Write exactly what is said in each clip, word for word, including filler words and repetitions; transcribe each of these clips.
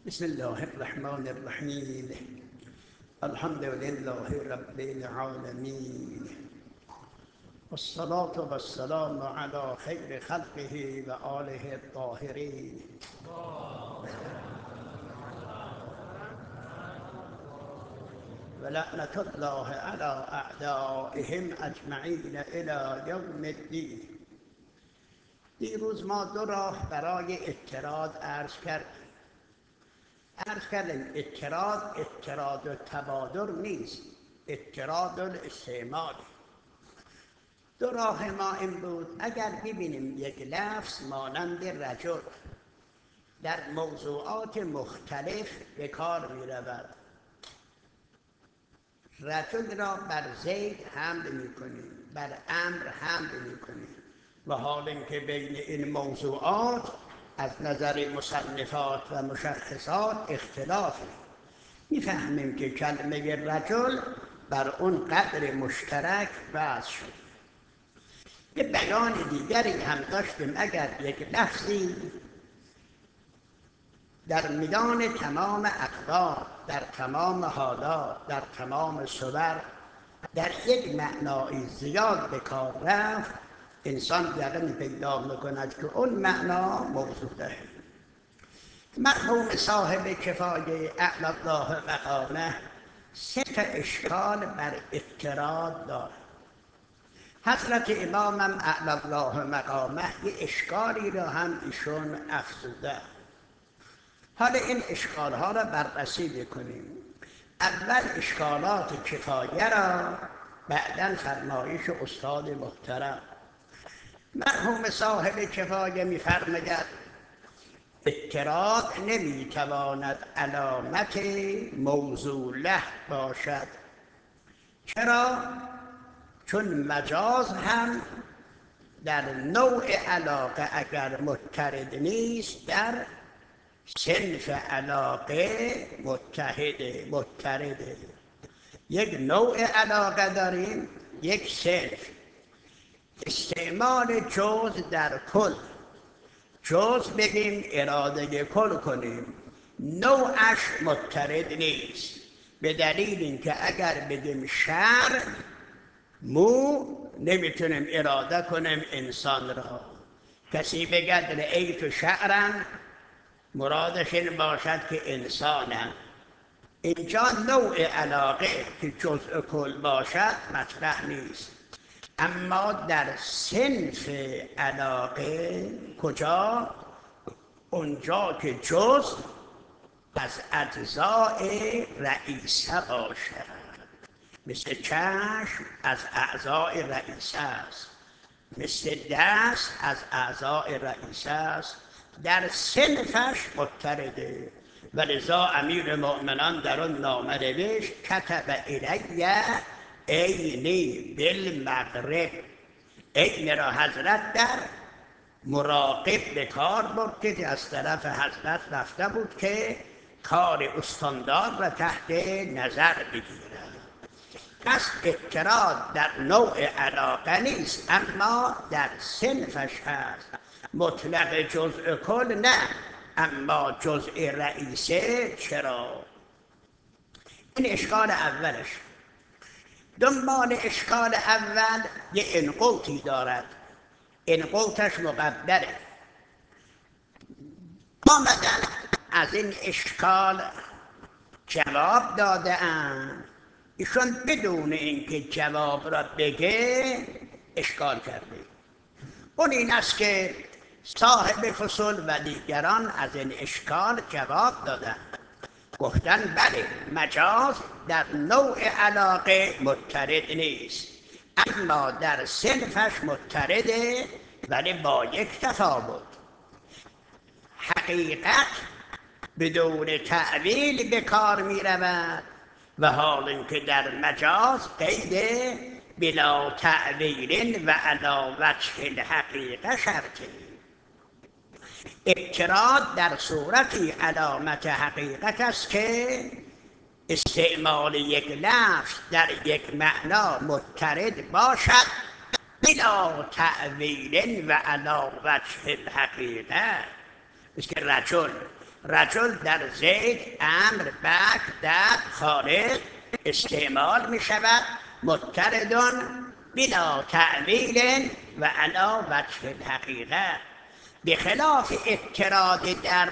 بسم الله الرحمن الرحیم. الحمد لله رب العالمین، والصلاة والسلام على خیر خلقه و آله الطاهرین. و لعنة الله على اعدائهم اجمعین الی یوم الدین. دیروز ما دو راه برای اعتراض عرض کردیم. عرض کردیم اعتراض اعتراض و تبادر نیست، اعتراض الاستعمال. دو راه ما این بود: اگر ببینیم یک لفظ مانند رجل در موضوعات مختلف به کار می رود، رجل را بر زید حمل می کنیم، بر امر حمل می کنیم، و حال اینکه بین این موضوعات از نظر مصنفات و مشخصات اختلاف میفهمیم که کلمه رجل بر اون قدر مشترک وضع شد. یه بیان دیگری هم داشتیم: اگر یک لفظی در میدان تمام اقدار، در تمام حالات، در تمام صور، در یک معنای زیاد به کار رفت، انسان یقین پیدا میکند که اون معنا موجوده. مرحوم صاحب کفایه اعلی الله مقامه سه تا اشکال بر اعتراض دارد. حضرت امامم اعلی الله مقامه یه اشکالی را هم ایشون افزوده. حالا این اشکالها را بررسی بکنیم. اول اشکالات کفایه را، بعداً فرمایش استاد محترم. مرحوم صاحب کفایه می‌فرماید اعتراض نمی‌تواند علامت موصوله باشد. چرا؟ چون مجاز هم در نوع علاقه اگر مضطرد نیست، در صنف علاقه متحده مضطرده. یک نوع علاقه داریم، یک صنف. استعمال جز در کل، جز بگیم اراده کل کنیم، نوعش مضطرد نیست، به دلیل اینکه اگر بگیم شعر، مو نمیتونیم اراده کنیم انسان را. کسی بگد رأیت شعرا، مرادش این باشد که انسانم. اینجا نوع علاقه که جزء کل باشد مطرح نیست. اما در صنف علاقه کجا؟ اونجا که جز از اجزاء رئیسه باشد. مثل چشم از اعضاء رئیسه است، مثل دست از اعضاء رئیسه است، در صنفش مضطرده. و لذا امیر مؤمنان در آن نامه نوشت کتب الی عینی بالمغرب. عین را حضرت در مراقب به کار برد که از طرف حضرت رفته بود که کار استاندار را تحت نظر بگیرد. پس اعتراض در نوع علاقه نیست، اما در صنفش هست. مطلق جزء کل نه، اما جزء رئیسه چرا؟ این اشکال اولش. دنبال اشکال اول یه انقوطی دارد، انقوطش مقدره. آمدن از این اشکال جواب داده اند، ایشون بدون اینکه جواب را بگه اشکال کرده. اون این است که صاحب فصول و دیگران از این اشکال جواب دادن، گفتن بله مجاز در نوع علاقه مضطرد نیست، اما در صنفش مضطرده، ولی با یک تفاوت. حقیقت بدون تعویل به کار می رود، و حال اینکه در مجاز قید بلا تعویل و علی وجه الحقیقه شرطه. اعتراض در صورتی علامت حقیقت است که استعمال یک لفظ در یک معنا مضطرد باشد بلا تعویل و علی وجه الحقیقه. مثل رجل رجل در زید، امر، بکر، در، خالد استعمال می شود مضطردون بلا تعویل و علی وجه الحقیقه، بخلاف اضطراد در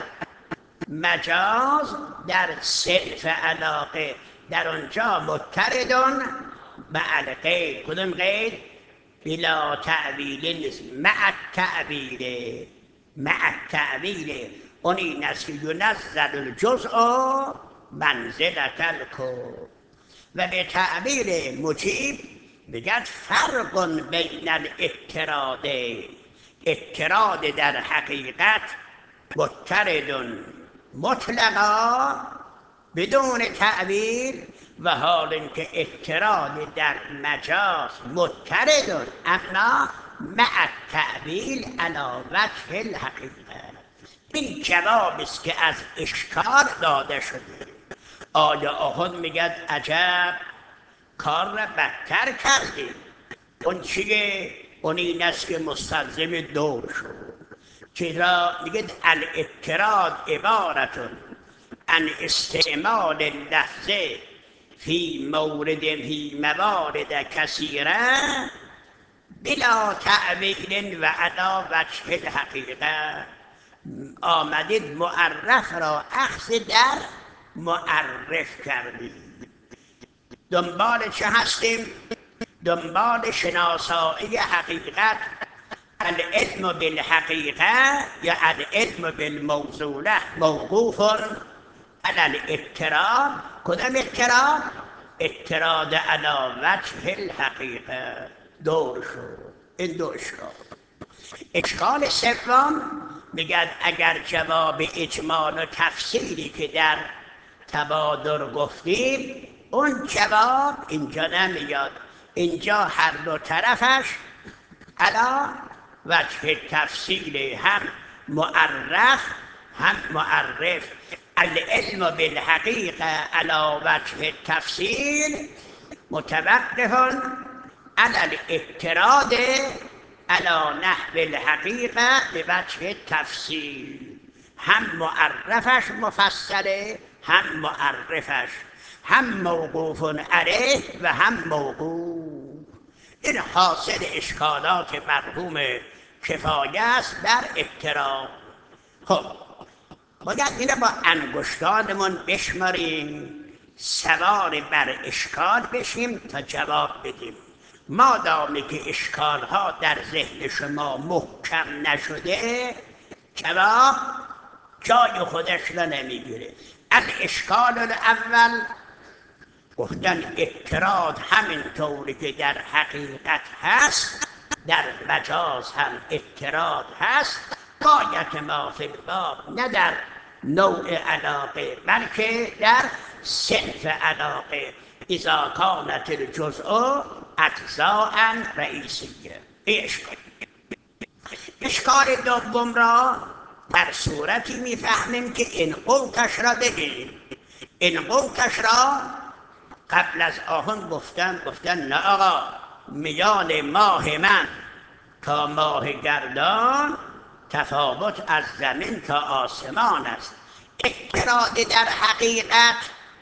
مجاز در صرف علاقه. در اونجا مضطردون مع القید. کدوم قید؟ بلا تعویل نیست، مع التعویل. مع التعویل اون این است که ینزل الجزء منزلة الکل. و به تعبیر مجیب بگد فرق بین الاضطراد، اضطراد در حقیقت مضطرد مطلقا بدون تعبیر، و حال اینکه اضطراد در مجاز مضطرد اما مع التعبیر علی وجه الحقیقه. این جوابی است که از اشکال داده شده. آیا آخوند میگد عجب کار را بدتر کردیم. اون چیه؟ اون این است که مستلزم دور شد. چرا؟ میگد الاضطراد عبارتون عن استعمال اللفظه فی مورد فی موارد کثیره بلا تعویل و علی وجه الحقیقه. آمدید معرف را اخذ در معرف کردید. دنبال چه هستیم؟ دنبال شناسایی حقیقت، العلم بالحقیقه یا العلم بالموصوله موقوف علی الاضطراد. کدام اضطراد؟ اضطراد علی وجه الحقیقه. دور شد. این دو اشکال. اشکال سوم میگد اگر جواب اجمال و تفسیری که در تبادر گفتیم اون جواب اینجا نمیاد. اینجا هر دو طرفش علی وجه تفسیر، هم معرف هم معرف. العلم بالحقیقه علی وجه تفسیر متوقف علی الاضطراد علی نحو الحقیقه به وجه تفسیر. هم معرفش مفسره هم معرفش، هم موقوف علیه و هم موقوف. این حاصل اشکالات مرحوم کفایه است در اضطراد. خب باید اینو با انگشتانمون بشماریم، سوار بر اشکال بشیم تا جواب بدیم. مادامی که اشکالها در ذهن شما محکم نشده جواب جای خودش را نمیگیره. الاشکال الاول گفتن اضطراد همین طوری که در حقیقت هست در مجاز هم اضطراد هست. غایت ما فی الباب نه در نوع علاقه بلکه در صنف علاقه. اذا کانت الجزء اجزاء رئیسیه. اشکال اشکال دوم را در صورتی میفهمیم که این قوتش را بگیریم. این قوتش را قبل از آهن گفتن گفتن نه آقا میان ماه من تا ماه گردان تفاوت از زمین تا آسمان است. اضطراد در حقیقت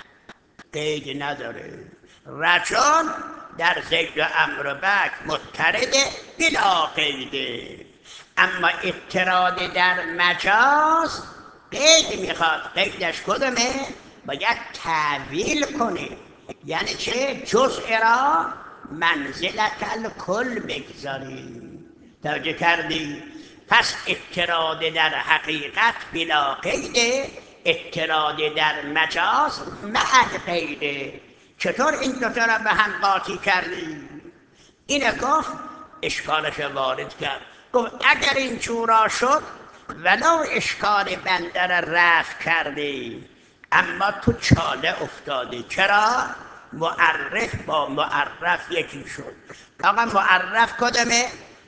قید نداره. رجل در زید و امر و بکر مضطرده بلا قیده، اما اضطراد در مجاز قید میخواد. قیدش کدومه؟ باید تعویل کنه. یعنی چه؟ جزء را منزلت الکل بگذاریم. توجه کردی؟ پس اضطراد در حقیقت بلا قیده، اضطراد در مجاز مع قیده. چطور این دوتا را به هم قاطی کردی؟ اینه گفت اشکالش وارد کرد. گفت اگر این چورا شد ولو اشکال بنده را رفع کردی اما تو چاله افتادی. چرا؟ معرف با معرف یکی شد. آقا معرف کدامه؟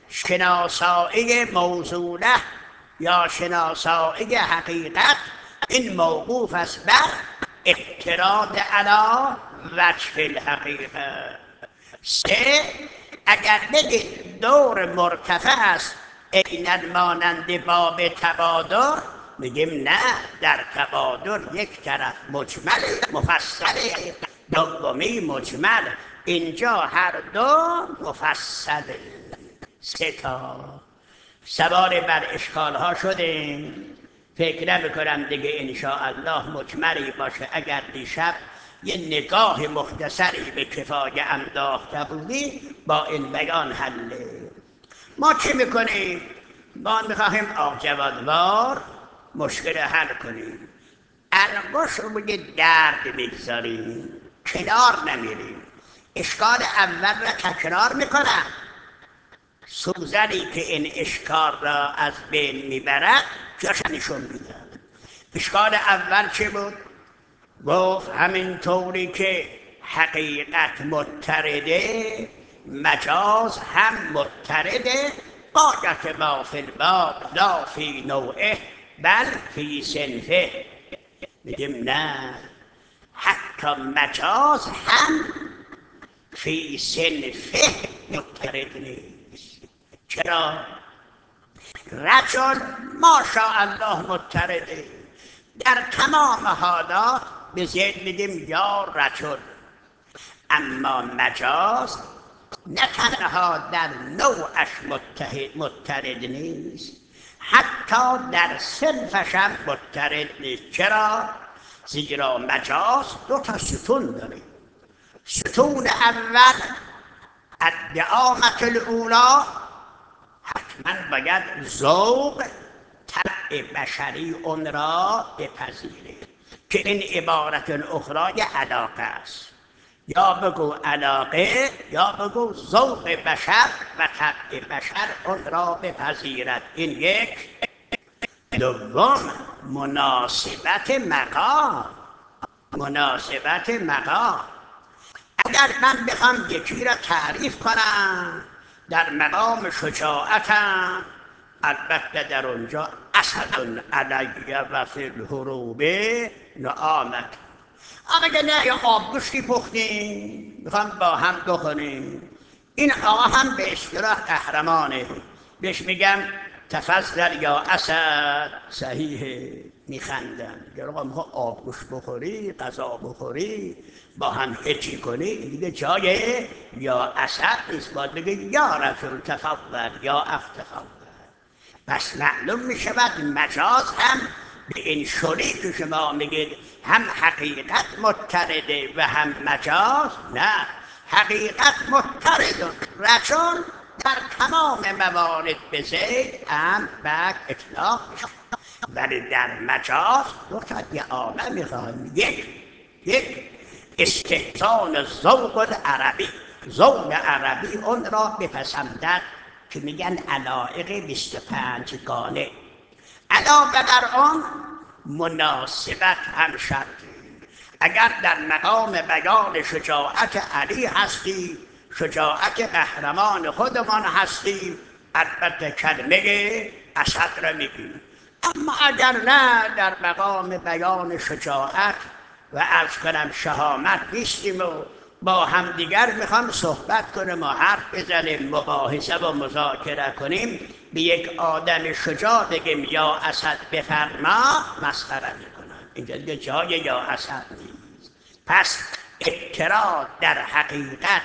شناسایی موصوله یا شناسایی حقیقت. این موقوف است بر اضطراد علی وجه الحقیقه. سه، اگر بگید دور مرتفع است عیناً مانند باب تبادر، میگیم نه، در تبادر یک طرف مجمل مفصل، دومی مجمل، اینجا هر دو مفصل. سه تا سوار بر اشکال ها شدیم. فکر نمی کنم دیگه انشاءالله مجملی باشه. اگر دیشب یه نگاه مختصری به کفایه انداخته بودی با این بیان حله. ما چی میکنیم؟ ما میخواهیم آقجوادوار مشکل حل کنیم. انگوش روی درد میگذاریم، کنار نمیریم. اشکال اول را تکرار میکنم. سوزنی که این اشکال را از بین میبرد جاش نشون میده. اشکال اول چه بود؟ گفت همین طوری که حقیقت مضطرده، مجاز هم مضطرده. قاعدت ما فی الباب لا فی نوعه بل فی صنفه. میگیم نه، حتی مجاز هم فی صنفه مضطرد نیست. چرا؟ رجل ماشاءالله مضطرده. در تمام حالات به ذهن میگیم یا رجل. اما مجاز نه تنها در نوعش مضطرد نیست، حتی در صنفش هم مضطرد نیست. چرا؟ زیرا مجاز دو تا ستون داره. ستون اول الدعامة الاولی، حتما باید ذوق طبع بشری اون را بپذیره که این عبارت الاخرى علاقه است. یا بگو علاقه یا بگو ذوق بشر و طبع بشر اون را بپذیرد. این یک. دوم مناسبت مقام. مناسبت مقام. اگر من بخوام یکی را تعریف کنم در مقام شجاعتم، البته در اونجا اسد علی و فی الحروب نعامت. اما نه یا آبگوشتی پختیم میخوام با هم بخوریم، این آقا هم به اصطلاح قهرمانه، بهش میگم تفضل یا اسد. صحیحه، میخندن. یا آقا میخوام آبگوش بخوری، غذا بخوری، با هم هچی کنی، دیگه جای یا اسد نیست، باید بگه یا رسول تفضل یا اخ تفضل. پس معلوم میشود مجاز هم به این شوری که شما میگید هم حقیقت مضطرده و هم مجاز، نه، حقیقت مضطرد. رجل در تمام موارد به زید هم بک اطلاق میشه، ولی در مجاز دو تا دعامه میخواهیم. یک یک استحسان ذوق العربی، ذوق عربی اون را بپسندد که میگن علایق بیست و پنج گانه. علاوه بر آن مناسبت هم شد. اگر در مقام بیان شجاعت علی هستی، شجاعت قهرمان خودمان هستی، البته کلمه اسد را میگیم. اما اگر نه در مقام بیان شجاعت و عرض کنم شهامت نیستیم و با همدیگر میخوام صحبت کنیم و حرف بزنیم، مباحثه و مذاکره کنیم، به یک آدم شجاع بگیم یا اسد بفرما، مسخره میکنن. اینجا دیگه جای یا اسد نیست. پس اعتراض در حقیقت،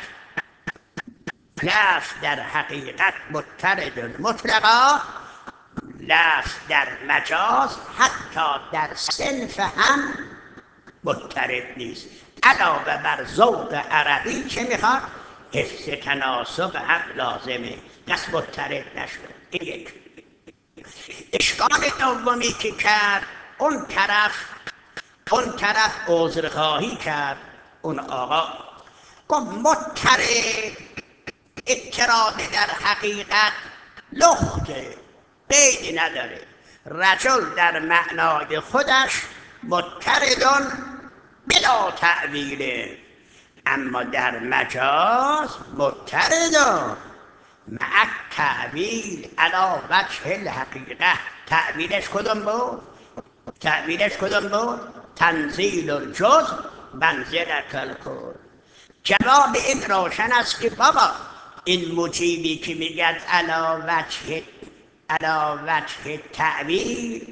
لفظ در حقیقت مضطرد مطلقا، لفظ در مجاز حتی در صنف هم مضطرد نیست. علاوه بر ذوق عربی چه میخواد؟ حفظ تناسب هم لازمه، دست مضطرد نشد. این یک. اشکال دومی که کرد، اون طرف اون طرف عذرخواهی کرد. اون آقا گفت مضطرد اعتراض در حقیقت لخته، قیدی نداره. رجل در معنای خودش مضطردن بلا تعویله، اما در مجاز مضطردن مع تعویل علی وجه الحقیقه. تعویلش کدوم بود؟ تعویلش کدوم بود؟ تنزیل الجزء منزلة الکل. جواب این روشن است که بابا این مجیبی که میگد علی وجه علی وجه تعویل،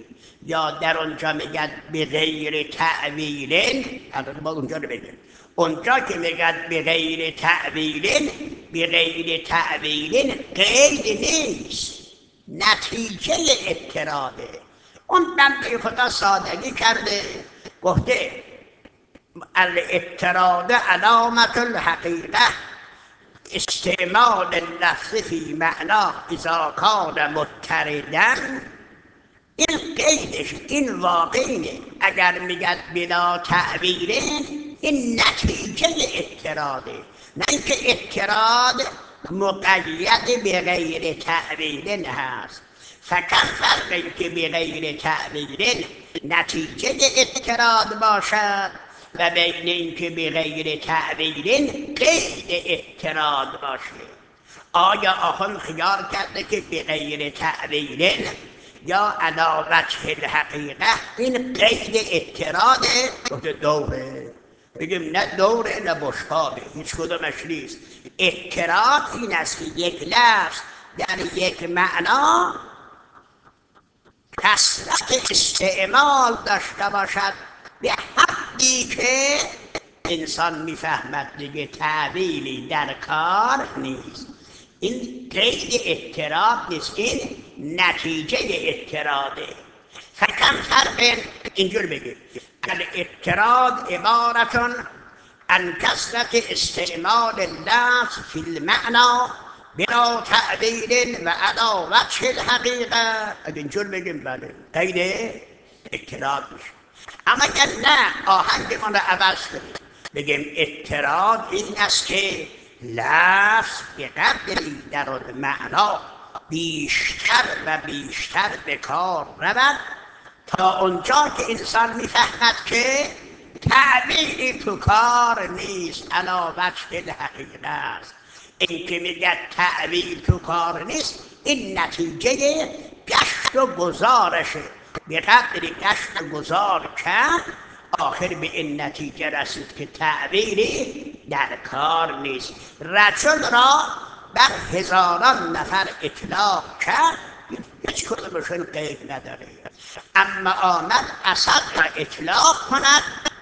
یا در اونجا میگن به غیر تعویل، الان ما اونجا رو بگیم، اونجا که میگن به غیر تعویل، به غیر تعویل قید نیست، نتیجه اعتراضه. اون بنده خدا سادگی کرده گفته الاعتراض علامت الحقیقه، استعمال اللفظ فی معنا اذا کان مضطردا. این قیدش این واقعینه. اگر میگد بلا تعبیره این نتیجه اعتراضه، نه اینکه اعتراض مقید به غیر تعبیره هست. فقط فرقی که به غیر تعبیره نتیجه اعتراض باشد و بین اینکه به غیر تعبیره قید اعتراض باشه. آیا آخوند خیال کرده که به غیر تعبیره یا علی وجه الحقیقه این قید اعتراضه؟ گفته دوره. بگیم نه دوره نه بشقابه، هیچ کدومش نیست. اعتراض این است که یک لفظ در یک معنا کثرت استعمال داشته باشد به حدی که انسان میفهمد دیگه تعبیری در کار نیست. این قید اعتراض نیست، این نتیجه اعتراضه. فکم فرق اینجور بگیم الاعتراض عبارتون عن کثرت استعمال اللفظ فی المعنا بلا تعبیر و علی وجه الحقیقه. اگه اینجور بگیم بله قید اعتراض میشه. اما اگر نه آهنگمان رو عوض کنیم بگیم اعتراض این است که لفظ به قدری در آن معنا بیشتر و بیشتر به کار رود تا اونجا که انسان میفهمد که تعبیری تو کار نیست، علی وجه الحقیقه است. این که میگه تعبیر تو کار نیست این نتیجه گشت و گذارشه. به قدری گشت و گذار کرد آخر به این نتیجه رسید که تعبیری در کار نیست. رجل را بر هزاران نفر اطلاق کرد، هیچ کدومشون قید نداره، اما آمد اسد را اطلاق کند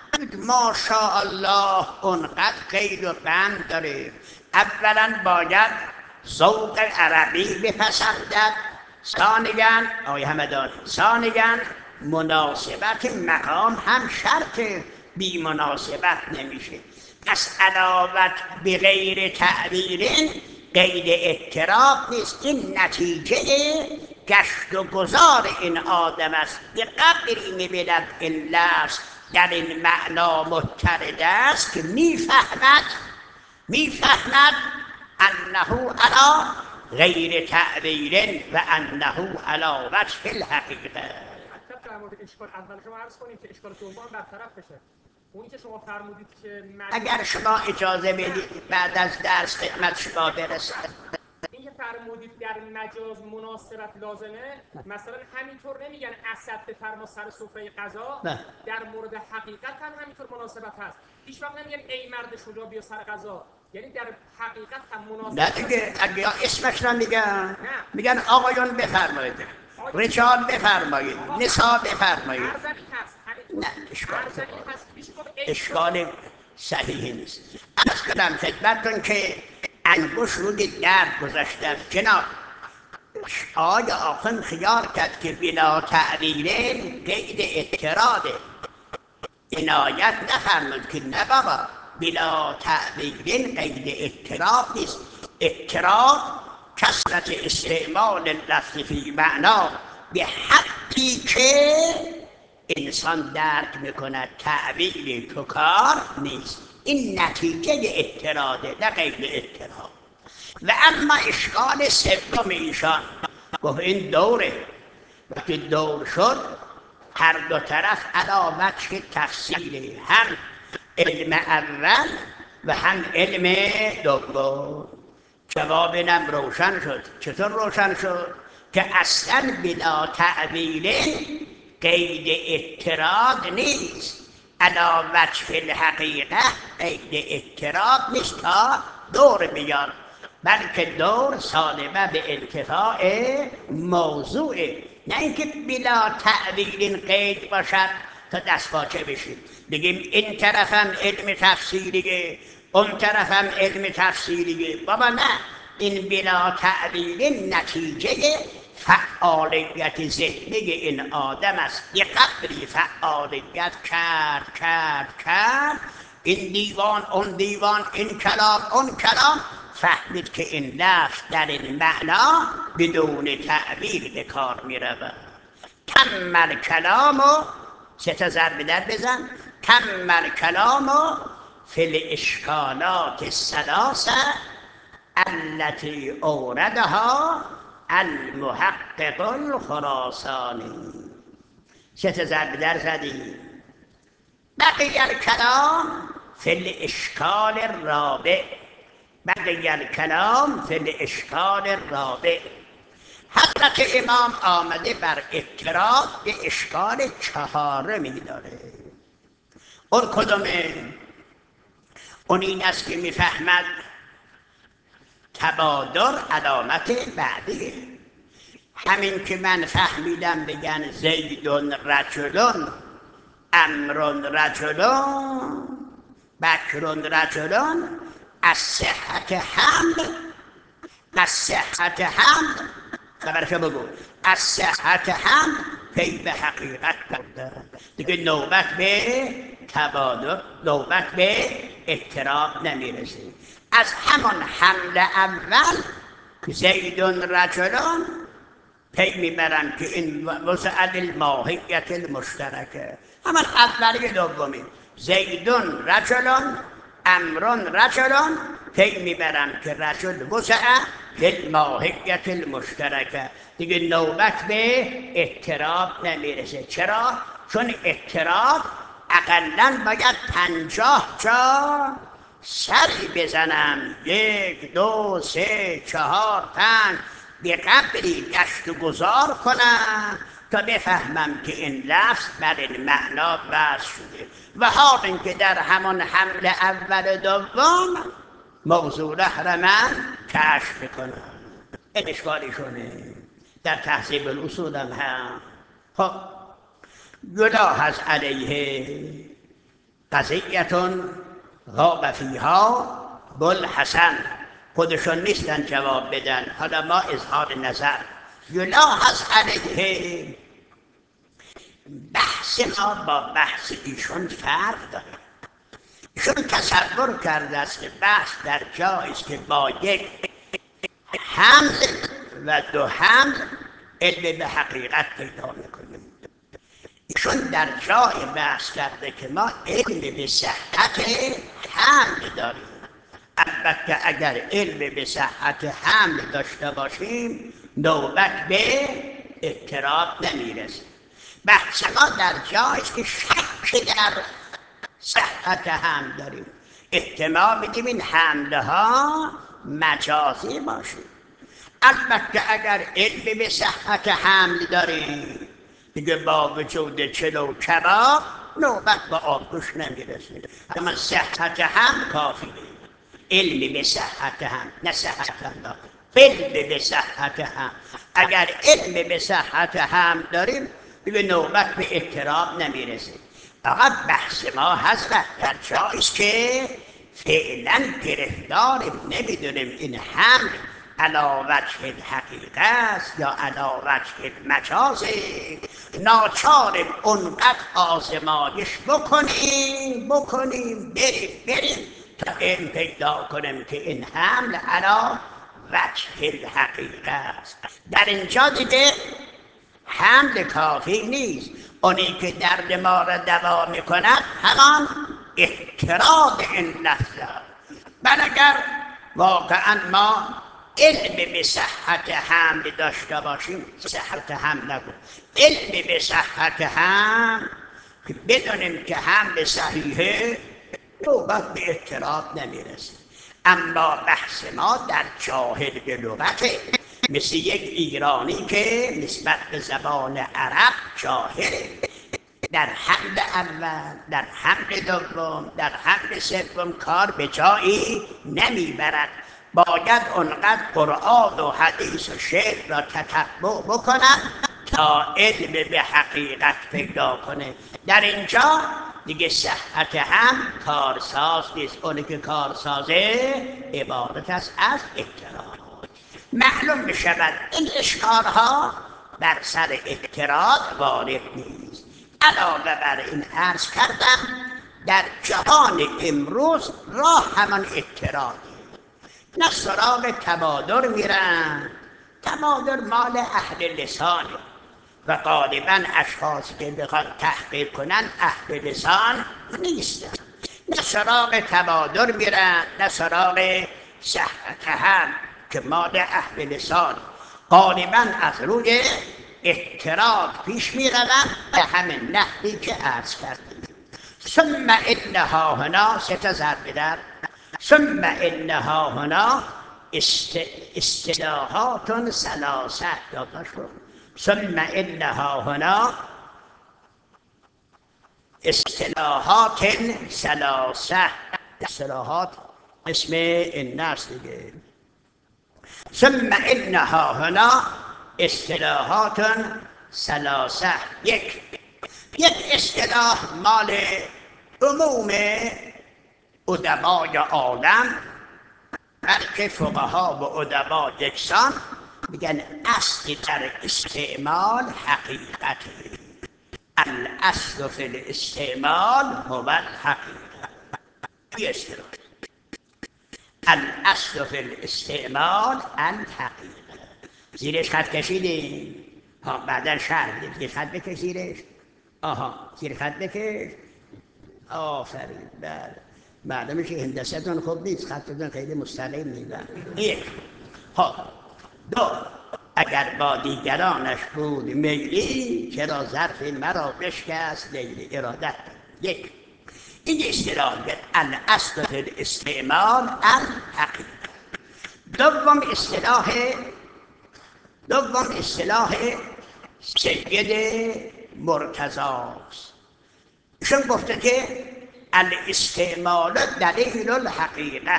ماشاءالله اونقدر قید و بند داره. اولا باید ذوق عربی بپسندد، ثانیاً آقای همدان ثانیاً مناسبت مقام هم شرط، بی مناسبت نمیشه. پس علاوت به غیر تعبیر قید اعتراض نیست، این نتیجه گشت و گذار این آدم است. به قدری میبیند این لفظ در این معنا مضطرد است که میفهمد میفهمد انه علی غیر تعبیر و انه علی وجه الحقیقه. در مورد اشکال اول شما عرض کنیم که اشکال دوم برطرف بشه. اونی که شما فرمودید که اگر شما اجازه بدید بعد از درس خدمت شما برسم. این که فرمودید در مجاز مناسبت لازمه، مثلا همینطور نمیگن اسد بفرما سر سفره غذا، در مورد حقیقت هم همینطور مناسبت هست. هیچ وقت نمیگن ای مرد شجاع بیا سر غذا، یعنی در حقیقت هم مناسبت. نه دیگه اگه اسمش را میگن میگن آقایان بفرمایید، رجال بفرمایید، نساء بفرمایید. نه اشکال اشکال صحیحی نیست. عرض کنم خدمتتون که انگوش روی درد گذاشتم. جناب آیا آخوند خیال کرد که بلا تعبیره قید اعتراضه؟ عنایت نفرمود که نه بابا، بلا تعبیره قید اعتراض نیست. اعتراض کثرت استعمال لفظ فی معنا به حدی که انسان درک میکند تعبیری تو کار نیست، این نتیجه اعتراضه نه غیر اعتراض. و اما اشکال سوم ایشان گفت این دوره، وقتی دور شد هر دو طرف علی وجه تفصیله، هم علم اول و هم علم دوم. جواب اینم روشن شد. چطور روشن شد؟ که اصلا بلا تعبیره قید اعتراض نیست، علی وجه الحقیقه قید اعتراض نیست تا دور بیان، بلکه دور سالمه به ارتفاع موضوع. نه اینکه بلا تعویل این قید باشد تا دست پاچه بشید بگیم این طرفم علم تفسیریه اون طرفم علم تفسیریه. بابا نه، این بلا تعویل نتیجه فعالیت ذهنی این آدم است. یه قدری فعالیت کرد کرد کرد این دیوان اون دیوان این کلام اون کلام، فهمید که این لفظ در این معنا بدون تعبیر به کار می رود. کمل کلامو سه تا ضرب در بزن. کمل کلامو فی الاشکالات الثلاثه التي اوردها المحقق الخراسانی. سه تا ضرب در زدیم. بقی الکلام فی الاشکال الرابع. بقی الکلام فی الاشکال الرابع. حضرت امام آمده بر اعتراض به اشکال چهارمی داره. اون کدومه؟ اون این است که میفهمد تبادر علامت بعدیه. همین که من فهمیدم بگن زیدون رجلون امرون رجلون بکرون رجلون، از صحت حمل از صحت حمل خبرشو بگو، از صحت حمل پی به حقیقت کرده دیگه، نوبت به تبادر نوبت به اضطراب نمیرسه. از همان حمل اول زیدون رجلون پی میبرم که این مسئله الماهیت المشترکه، همان اولی دومی زیدون رجلون امرون رجلون، پی میبرم که رجل وسعه الماهیت المشترکه دیگه، نوبت به اضطراب نمیرسه. چرا؟ چون اضطراب اقلاً باید پنجاه جا سری بزنم، یک دو سه چهار پنج، به قدری گشت و گذار کنم تا بفهمم که این لفظ بر این معنا بس شده. و حال اینکه در همان حمل اول دوم موضوع را من کشف کنم. این اشکالیشونه در تحصیب الاصول هم هم. خب یلاحظ علیه قضیتون غاب فیها بوالحسن، خودشون نیستن جواب بدن، حالا ما اظهار نظر. یلاحظ علیه، بحث ما با بحث ایشون فرق داره. ایشون تصور کرده است که بحث در جایی است که با یک حمل و دو حمل علم به حقیقت پیدا میکنیم. ایشون در جای بحث کرده که ما علم به صحت حمل داریم. البته اگر علم به صحت حمل داشته باشیم نوبت به اضطراب نمیرسه. بحث ما در جایی است که شک در صحت حمل داریم. احتمال میدیم این حمله ها مجازی باشه. البته اگر علم به صحت حمل داریم دیگه با وجود چلو کباب نوبت با آبگوش نمیرسه. اما صحت حمل کافیه. علم به صحت حمل، نه صحت حمل، علم به صحت حمل. اگر علم به صحت حمل داریم دیگه نوبت به اضطراب نمیرسه. فقط بحث ما هست در جاییست که فعلا گرفتار نمیدونیم این حمل علی وجه الحقیقه است یا علی وجه المجازه. ناچاریم اونقدر آزمایش بکنیم بکنیم بریم بریم تا علم پیدا کنیم که این حمل علی وجه الحقیقه است. در اینجا دیگه حمل کافی نیست. اونی که درد ما را دوا میکند همان اعتراض این لفظ. بل اگر واقعا ما علم به صحت حمل داشته باشیم، صحت حمل نگو، علم به صحت حمل که بدونیم که حمل صحیحه نوبت به اضطراب نمیرسه. اما بحث ما در جاهل به لغته، مثل یک ایرانی که نسبت به زبان عرب جاهله. در حمل اول، در حمل دوم، در حمل سوم کار به جایی نمیبرد. باید اونقدر قرآن و حدیث و شعر را تتبع بکنند تا علم به حقیقت پیدا کنه. در اینجا دیگه صحت هم کارساز نیست، اونی که کارسازه عبارت است از اعتراض. معلوم می شود این اشکالها بر سر اعتراض وارد نیست. علاوه بر این عرض کردم در جهان امروز راه همان اعتراض، نه سراغ تبادر میرن. تبادر مال اهل لسانه و غالبا اشخاص که بخواد تحقیق کنن اهل لسان نیستن. نه سراغ تبادر میرن نه سراغ صحت هم که مال اهل لسان. غالبا از روی اعتراض پیش میروند به همین نحوی که عرض کردیم. ثم انها هنا سه تا ضرب در ثم انها هنا اصطلاحات ثلاثه یادداشت کن. ثم انها هنا اصطلاحات ثلاثه. اصطلاحات اسم این است دیگه. ثم انها هنا اصطلاحات ثلاثه. یک یک اصطلاح مال عموم ادبای عالم، بلکه فقها و ادبا یکسان میگن اصل در استعمال حقیقت. الاصل فی الاستعمال هو الحقیقت. الاصل فی الاستعمال الحقیقت. زیرش خط کشیدیم، ها بعدا شرح دیم. زیر خط بکش زیرش. آها زیر خط بکش. آفرین. بله معلومه که هندستون خوب نیست، خطتون خیلی مستقیم نیست. یک ها دو اگر با دیگرانش بود میلی، چرا ظرف مرا بشکست لیلی. ارادت. یک این اصطلاح الاصل فی الاستعمال الحقیقت. دوم اصطلاح دوم اصطلاح سید مرتضی است. ایشون گفته که الاستعمال دلیل الحقیقه.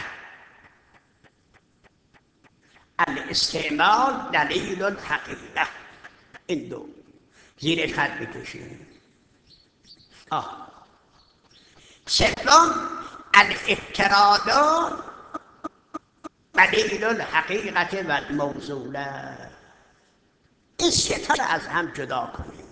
الاستعمال دلیل الحقیقه. این دو زیرش خط بکشید. آه سوم الاعتراض دلیل الحقیقت و الموصوله. این سه تا از هم جدا کنید.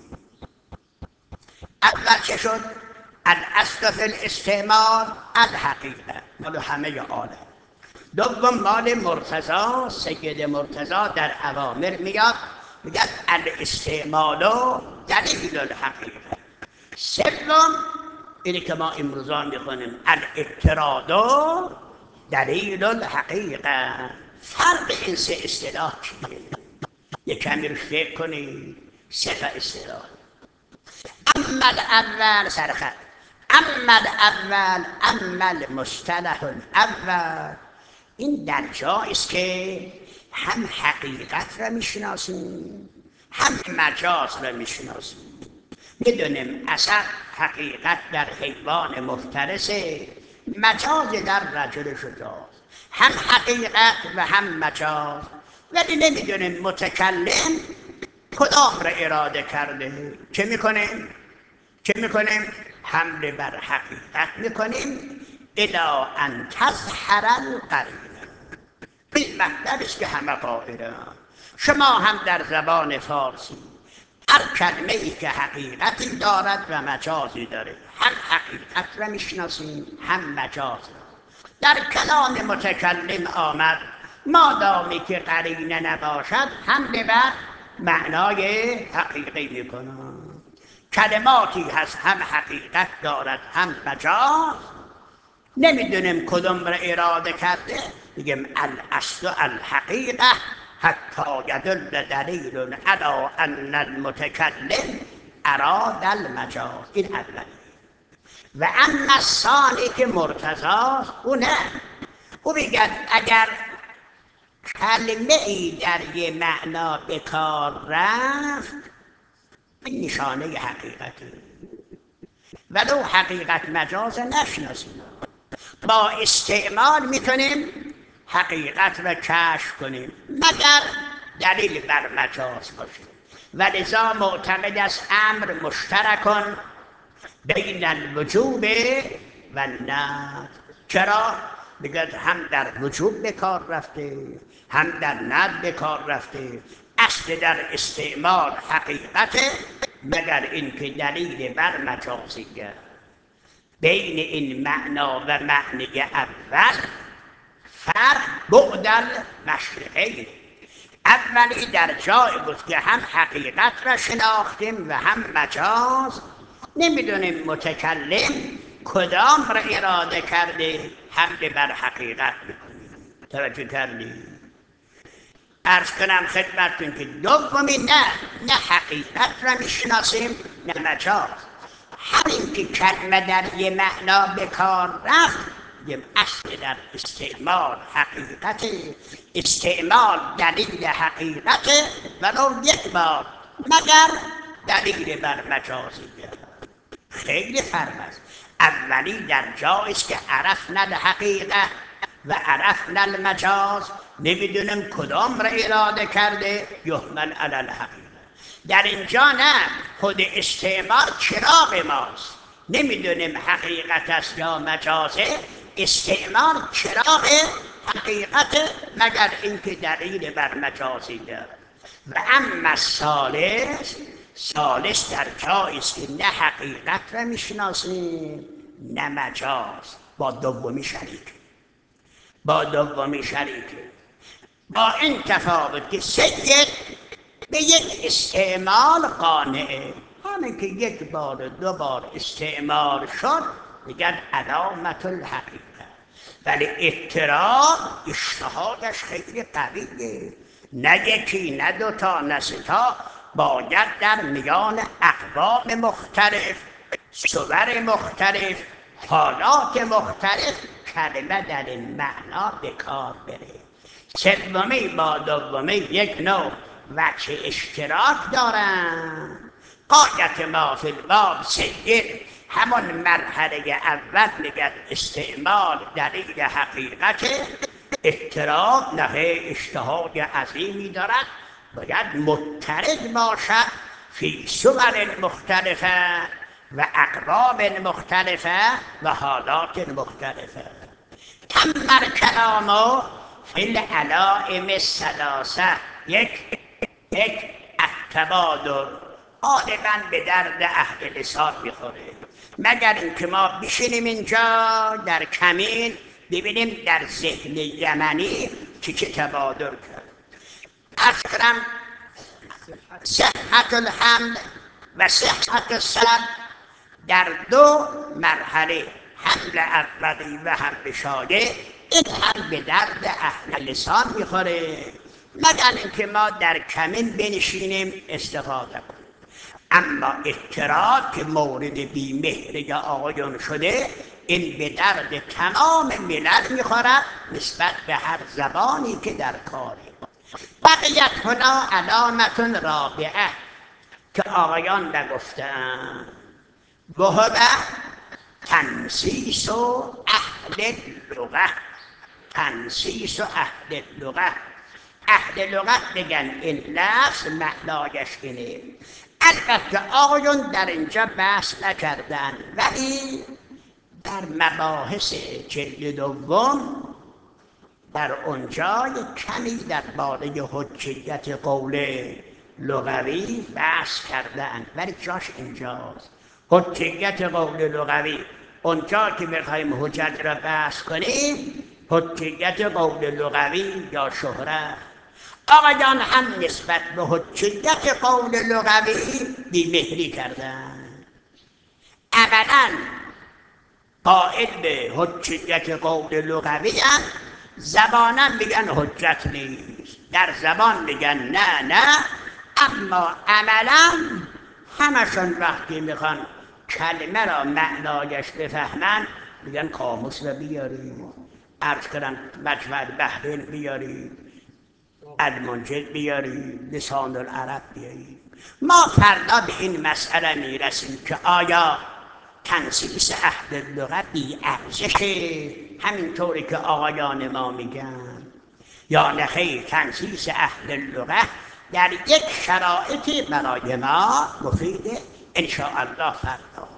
اول چه شد؟ الاصل فی الاستعمال الحقیقه مال همه عالم. دوم مال مرتضی، سید مرتضی در اوامر میاد میگه الاستعمال دلیل الحقیقه. سوم اینی که ما امروزان میخونیم الاعتراض دلیل الحقیقه. فرق این سه اصطلاح چیه؟ یک کمی روش فکر کنید. سه تا اصطلاح. اما الاول سرخط اما الاول اما المصطلح الاول، این در جایی است که هم حقیقت را میشناسیم هم مجاز را میشناسیم. میدونیم اصلا حقیقت در حیوان مفترسه، مجاز در رجل شجاع. هم حقیقت و هم مجاز، ولی نمیدونیم متکلم کدام را اراده کرده. چه میکنیم؟ چه میکنیم؟ حمله بر حقیقت میکنیم الی ان تظهر القرینه. این مطلب است که همه قائلن. شما هم در زبان فارسی هر کلمه ای که حقیقتی دارد و مجازی داره، هم حقیقت را میشناسیم هم مجاز را. در کلام متکلم آمد مادامی که قرینه نباشد حمله بر معنای حقیقی میکنن. کلماتی هست هم حقیقت دارد هم مجاز، نمیدونیم کدوم را اراده کرده. میگیم الاصل الحقیقه حتی یدل دلیل علی ان المتکلم اراد المجاز. این اولی. و اما الثانی که مرتضی اونه، او میگن اگر کلمه ای در یه معنا به کار رفت این نشانه حقیقته، ولو حقیقت مجاز نشناسیم. با استعمال میتونیم حقیقت را کشف کنیم مگر دلیل بر مجاز باشه. و لذا معتقد است امر مشترکن بین الوجوب و الندب. چرا؟ بگه هم در وجوب به کار رفته هم در ندب به کار رفته. اصل در استعمال حقیقته مگر اینکه دلیل بر مجازیه. بین این معنا و معنی اول فرق بعد المشرقین. اولی در جای بود که هم حقیقت را شناختیم و هم مجاز. نمیدونیم متکلم کدام را اراده کرده حمله بر حقیقت میکنیم. توجه کردیم؟ عرض کنم خدمتتون که دومی نه نه حقیقت را میشناسیم نه مجاز. همین که کلمه در یه معنا به کار رفت یه اصل در استعمال حقیقت. استعمال دلیل حقیقت ولو یک بار مگر دلیل بر مجازی بیاد. خیلی فرق است. اولی در جایی است که عرفنا الحقیقه و عرفنا المجاز، نمیدونیم کدام را اراده کرده یحمل علی الحقیقه. در اینجا نه، خود استعمال چراغ ماست، نمیدونیم حقیقت است یا مجازه. استعمال چراغ حقیقت مگر اینکه دلیل بر مجازی دارد. و اما ثالث ثالث در جایی است که نه حقیقت را میشناسیم نه مجاز. با دومی شریک با دومی شریک با این تفاوت که سید به یک استعمال قانعه. همین که یک بار دو بار استعمال شد میگن علامت الحقیقه. ولی اضطراب اجتهادش خیلی قویه، نه یکی نه دوتا نه ستا، باید در میان اقوام مختلف، صور مختلف، حالات مختلف کلمه در این معنا به کار بره. سومی با دومی یک نوع وجه اشتراک دارن. قاعدت ما فی الباب سید همون مرحله اول میگن استعمال دلیل حقیقت. اضطراب نهی اجتهاد عظیمی دارد، باید مضطرد باشد فی صور مختلفه و اقوام مختلفه و حالات مختلفه. تم کلامو فی العلائم الثلاثه. یک یک التبادر غالبا به درد اهل لسان میخوره، مگر اینکه ما بشینیم اینجا در کمین ببینیم در ذهن یمنی چی چه تبادر کرد. اصلا صحت الحمل و صحت السلب در دو مرحله، حمل اولی و حمل شایع، این هم به درد اهل لسان میخوره، مگر اینکه ما در کمین بنشینیم استفاده کنیم. اما اضطراب که مورد بی‌مهری آقایون شده، این به درد تمام ملت میخورد نسبت به هر زبانی که در کاره. بقیت هنا علامت رابعه که آقایان نگفتن، وهو تنسیس و اهل لغه. تنسیس و اهل لغه. اهل لغت بگن این لفظ معنایش اینه. البته آقایون در اینجا بحث نکردن، ولی در مباحث جلد دوم در اونجا کمی درباره حجیت قول لغوی بحث کردن، ولی جاش اینجاست. حجیت قول لغوی اونجا که میخوایم حجت را بحث کنیم، حجیت قول لغوی یا شهرت. آقایان هم نسبت به حجیت قول لغوی بی‌مهری کردن. اولا قائل به حجیت قول لغوی هم زبانا میگن حجت نیست، در زبان میگن نه نه، اما عملا همشون وقتی میخوان کلمه را معنایش بفهمن میگن قاموس را بیارید، عرض کنم مجمع البحرین بیارید، المنجد بیارید، لسان العرب بیارید. ما فردا به این مسئله میرسیم که آیا تنسیس اهل لغت بی ارزشه همینطوری که آقایان ما میگن، یا نخیر تنسیس اهل لغت در یک شرایطی برای ما مفید انشاءالله فردا.